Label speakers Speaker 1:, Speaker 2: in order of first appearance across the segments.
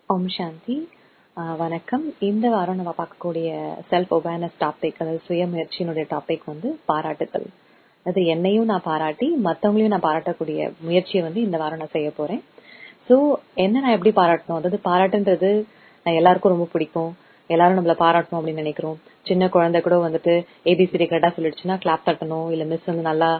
Speaker 1: ஓம் சாந்தி. வணக்கம். இந்த வாரம் நம்ம பார்க்கக்கூடிய செல்ஃப் அவேர்னஸ் டாபிக், அதாவது சுய முயற்சியினுடைய டாபிக் பாராட்டுதல். அது என்னையும் நான் பாராட்டி மற்றவங்களையும் நான் பாராட்டக்கூடிய முயற்சியை இந்த வாரம் நான் செய்ய போறேன். ஸோ என்ன நான் எப்படி பாராட்டணும், அதாவது பாராட்டுன்றது எல்லாருக்கும் ரொம்ப பிடிக்கும். எல்லாரும் நம்மள பாராட்டணும் அப்படின்னு நினைக்கிறோம். சின்ன குழந்தை கூட ஏபிசிடி கரெக்டா சொல்லிடுச்சுன்னா கிளாப் தட்டணும், இல்ல மிஸ்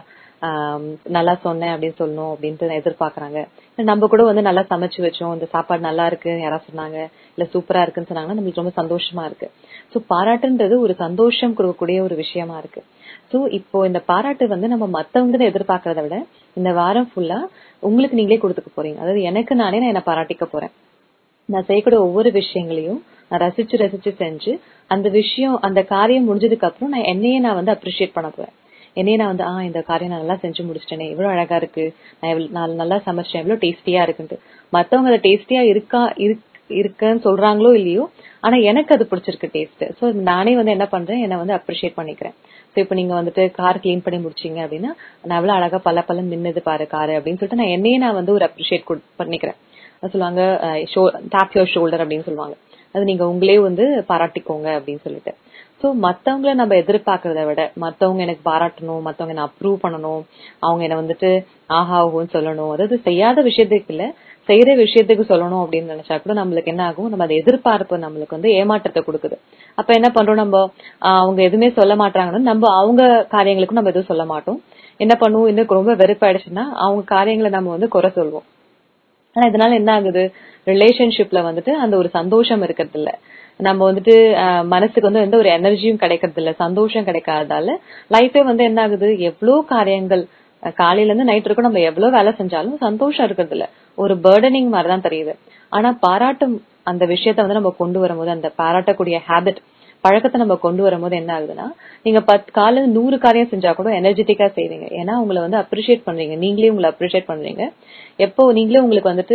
Speaker 1: நல்லா சொன்னேன் அப்படின்னு சொல்லணும் அப்படின்ட்டு எதிர்பார்க்கறாங்க. நம்ம கூட நல்லா சமைச்சு வச்சோம், இந்த சாப்பாடு நல்லா இருக்கு யாராவது சொன்னாங்க, இல்ல சூப்பரா இருக்குன்னு சொன்னாங்கன்னா நம்மளுக்கு ரொம்ப சந்தோஷமா இருக்கு. சோ பாராட்டுன்றது ஒரு சந்தோஷம் கொடுக்கக்கூடிய ஒரு விஷயமா இருக்கு. சோ இப்போ இந்த பாராட்டு நம்ம மத்தவங்க எதிர்பார்க்கறத விட இந்த வாரம் ஃபுல்லா உங்களுக்கு நீங்களே கொடுத்துக்க போறீங்க. அதாவது எனக்கு நானே நான் என்ன பாராட்டிக்க போறேன். நான் செய்யக்கூடிய ஒவ்வொரு விஷயங்களையும் நான் ரசிச்சு ரசிச்சு செஞ்சு அந்த விஷயம், அந்த காரியம் முடிஞ்சதுக்கு அப்புறம் நான் என்னையே நான் அப்ரிஷியேட் பண்ண போறேன். என்னையே நான் இந்த காரியம் நான் நல்லா செஞ்சு முடிச்சிட்டேனே, இவ்வளவு அழகா இருக்கு, நான் நல்லா சமைச்சிட்டேன், இவ்வளவு டேஸ்டியா இருக்குன்ட்டு. மத்தவங்க அதை டேஸ்டியா இருக்குன்னு சொல்றாங்களோ இல்லையோ, ஆனா எனக்கு அது பிடிச்சிருக்கு டேஸ்ட். சோ நானே என்ன பண்றேன், என்ன அப்ரிஷியேட் பண்ணிக்கிறேன். சோ இப்ப நீங்க கார் கிளீன் பண்ணி முடிச்சீங்க அப்படின்னா, நான் எவ்வளவு அழகா பல மின்னது பாரு காரு அப்படின்னு சொல்லிட்டு நான் என்னையே நான் ஒரு அப்ரிஷியேட் பண்ணிக்கிறேன். சொல்லுவாங்க டாப் யுவர் ஷோல்டர் அப்படின்னு சொல்லுவாங்க. அது நீங்க உங்களே பாராட்டிக்கோங்க அப்படின்னு சொல்லிட்டு. சோ மத்தவங்களை நம்ம எதிர்பார்க்கறத விட மத்தவங்க எனக்கு பாராட்டணும், மத்தவங்க என்ன அப்ரூவ் பண்ணணும், அவங்க என்ன ஆஹா ஓஹோன்னு சொல்லணும், அதாவது செய்யாத விஷயத்துக்கு இல்ல செய்யற விஷயத்துக்கு சொல்லணும் அப்படின்னு நினைச்சா கூட நம்மளுக்கு என்ன ஆகும், நம்ம அதை எதிர்பார்ப்பு நம்மளுக்கு ஏமாற்றத்தை கொடுக்குது. அப்ப என்ன பண்றோம், நம்ம அவங்க எதுவுமே சொல்ல மாட்டாங்கன்னா நம்ம அவங்க காரியங்களுக்கும் நம்ம எதுவும் சொல்ல மாட்டோம். என்ன பண்ணுவோம், இன்னும் ரொம்ப வெறுப்பாயிடுச்சுன்னா அவங்க காரியங்களை நம்ம குறை சொல்வோம். ஆனா இதனால என்ன ஆகுது, ரிலேஷன்ஷிப்ல அந்த ஒரு சந்தோஷம் இருக்கிறது இல்ல. நம்ம மனசுக்கு எந்த ஒரு எனர்ஜியும் கிடைக்கிறது இல்ல, சந்தோஷம் கிடைக்காததால லைஃபே என்ன ஆகுது, எவ்வளவு காரியங்கள் காலையில இருந்து நைட் வரைக்கும் நம்ம எவ்வளவு வேலை செஞ்சாலும் சந்தோஷம் இருக்கிறது இல்ல, ஒரு பர்டனிங் மாதிரிதான் தெரியுது. ஆனா பாராட்டும் அந்த விஷயத்த நம்ம கொண்டு வரும்போது, அந்த பாராட்டக்கூடிய ஹேபிட் பழக்கத்தை நம்ம கொண்டு வரும்போது என்ன ஆகுதுன்னா, நீங்க 10 காலையில 100 காரியம் செஞ்சா கூட எனர்ஜெட்டிக்கா செய்வீங்க. ஏன்னா உங்களை அப்ரிஷியேட் பண்றீங்க, நீங்களே உங்களை அப்ரிஷியேட் பண்றீங்க. எப்போ நீங்களே உங்களுக்கு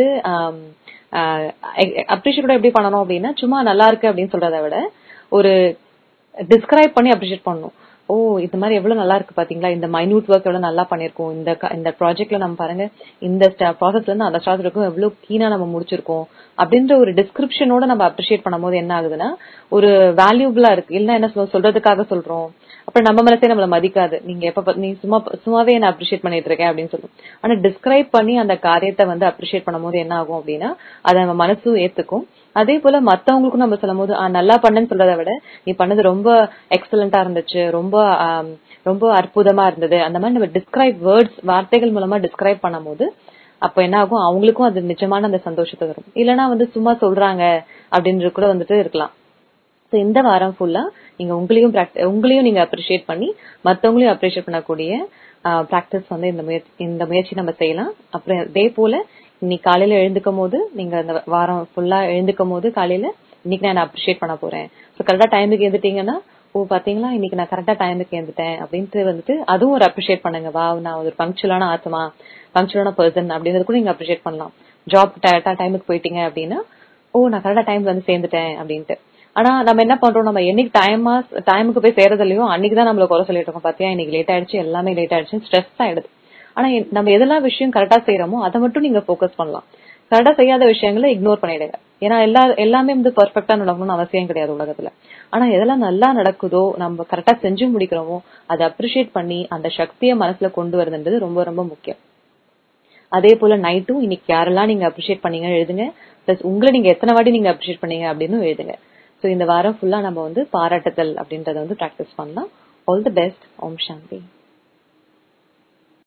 Speaker 1: அப்ரிஷியேட் எப்படி பண்ணணும் அப்படின்னா, சும்மா நல்லா இருக்கு அப்படின்னு சொல்றதை விட ஒரு டிஸ்கிரைப் பண்ணி அப்ரிஷியேட் பண்ணணும். ஓ இந்த மாதிரி எவ்வளவு நல்லா இருக்கு பாத்தீங்களா, இந்த மைன்யூட் ஒர்க் எவ்வளவு நல்லா பண்ணிருக்கோம், இந்த ப்ராஜெக்ட்ல நம்ம பாருங்க இந்த ப்ராசஸ்ல இருந்து அந்த ஸ்டார்ட் வரைக்கும் எவ்வளவு கீனா நம்ம முடிச்சிருக்கோம் அப்படின்ற ஒரு டிஸ்கிரிப்ஷனோட நம்ம அப்ரிஷியேட் பண்ணும்போது என்ன ஆகுதுன்னா, ஒரு வேல்யூபிளா இருக்கு. இல்ல என்ன சொல்றதுக்காக சொல்றோம், அப்புறம் நம்ம மனசே நம்மள மதிக்காது. நீங்க நீ சும்மாவே என்ன அப்ரிஷியேட் பண்ணிட்டு இருக்கேன் அப்படின்னு சொல்லுவோம். ஆனா டிஸ்கிரைப் பண்ணி அந்த காரியத்தை அப்ரிஷியேட் பண்ணும்போது என்ன ஆகும் அப்படின்னா, அதை நம்ம மனசும் ஏத்துக்கும். அதே போல மத்தவங்களுக்கும் நம்ம சொல்லும் போது நல்லா பண்ணேன்னு சொல்றதை விட நீ பண்ணது ரொம்ப எக்ஸலண்டா இருந்துச்சு, ரொம்ப அற்புதமா இருந்தது, அந்த மாதிரி நம்ம டிஸ்கிரைப் வார்த்தைகள் மூலமா டிஸ்கிரைப் பண்ணும்போது அப்ப என்ன ஆகும், அவங்களுக்கும் அது நிஜமான அந்த சந்தோஷத்தை வரும். இல்லன்னா சும்மா சொல்றாங்க அப்படின்றது கூட இருக்கலாம். இந்த வாரம் ஃபுல்லா நீங்க உங்களையும் நீங்க அப்ரிஷியேட் பண்ணி மத்தவங்களையும் அப்ரிஷியேட் பண்ணக்கூடிய பிராக்டிஸ் இந்த முயற்சி நம்ம செய்யலாம். அப்புறம் அதே போல இன்னைக்கு காலையில எழுந்துக்கும் போது, நீங்க அந்த வாரம் ஃபுல்லா எழுந்துக்கும் போது காலையில இன்னைக்கு நான் அப்ரிஷியேட் பண்ண போறேன். கரெக்டா டைமுக்கு எழுந்துட்டீங்கன்னா, ஓ பாத்தீங்களா இன்னைக்கு நான் கரெக்டா டைமுக்கு எழுந்துட்டேன் அப்படின்ட்டு அதுவும் ஒரு அப்ரிஷியேட் பண்ணுங்க. வா நான் ஒரு பங்க்சுவலான ஆத்மா, பங்க்சுவலான பர்சன் அப்படின்றது கூட நீங்க அப்ரிஷியேட் பண்ணலாம். ஜாப் கரெக்டா டைமுக்கு போயிட்டீங்க அப்படின்னா, ஓ நான் கரெக்டா டைமுக்கு சேர்ந்துட்டேன் அப்படின்ட்டு. ஆனா நம்ம என்ன பண்றோம், நம்ம என்னைக்கு டைமுக்கு போய் சேரதில்லையோ அன்னைக்குதான் நம்மள குறை சொல்லிட்டு இருக்கோம். பாத்தியா இன்னைக்கு லேட் ஆயிடுச்சு, எல்லாமே லேட் ஆயிடுச்சு, ஸ்ட்ரெஸ் ஆயிடுது. ஆனா நம்ம எதெல்லாம் விஷயம் கரெக்டா செய்யறோமோ அதை மட்டும் நீங்க போக்கஸ் பண்ணலாம். கரெக்டா செய்யாத விஷயங்களை இக்னோர் பண்ணிடுங்க. ஏன்னா எல்லாமே பெர்ஃபெக்டா நடக்கணும்னு அவசியம் கிடையாது உலகத்துல. ஆனா எதெல்லாம் நல்லா நடக்குதோ, நம்ம கரெக்டா செஞ்சு முடிக்கிறோமோ அதை அப்ரிஷியேட் பண்ணி அந்த சக்தியை மனசுல கொண்டு வருதுன்றது ரொம்ப ரொம்ப முக்கியம். அதே போல நைட்டும் இன்னைக்கு யாரெல்லாம் நீங்க அப்ரிஷியேட் பண்ணீங்க எழுதுங்க. பிளஸ் உங்களை நீங்க எத்தனை வாட்டி நீங்க அப்ரிஷியேட் பண்ணீங்க அப்படின்னு எழுதுங்க. சோ இந்த வாரம் ஃபுல்லா நம்ம பாராட்டுதல் அப்படின்றத பிராக்டிஸ் பண்ணலாம். All the best. ஓம் சாந்தி.